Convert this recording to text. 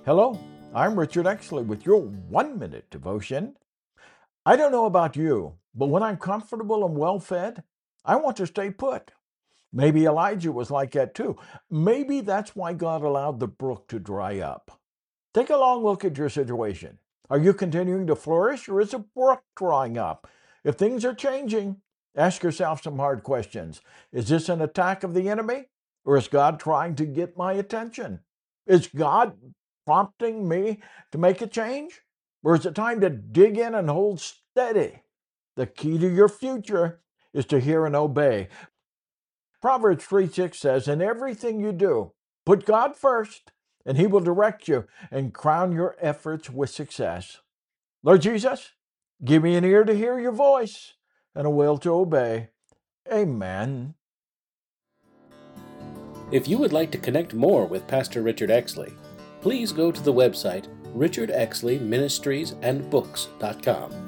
Hello, I'm Richard Exley with your 1-minute devotion. I don't know about you, but when I'm comfortable and well fed, I want to stay put. Maybe Elijah was like that too. Maybe that's why God allowed the brook to dry up. Take a long look at your situation. Are you continuing to flourish or is the brook drying up? If things are changing, ask yourself some hard questions. Is this an attack of the enemy or is God trying to get my attention? Is God prompting me to make a change? Or is it time to dig in and hold steady? The key to your future is to hear and obey. Proverbs 3:6 says, in everything you do, put God first, and He will direct you and crown your efforts with success. Lord Jesus, give me an ear to hear your voice and a will to obey. Amen. If you would like to connect more with Pastor Richard Exley, please go to the website richardexleyministriesandbooks.com.